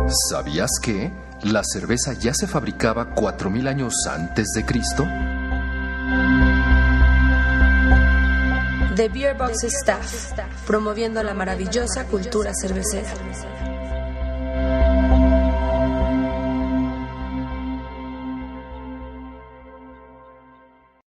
¿Sabías que la cerveza ya se fabricaba 4000 años antes de Cristo? The Beer Box Staff, promoviendo la maravillosa cultura cervecera.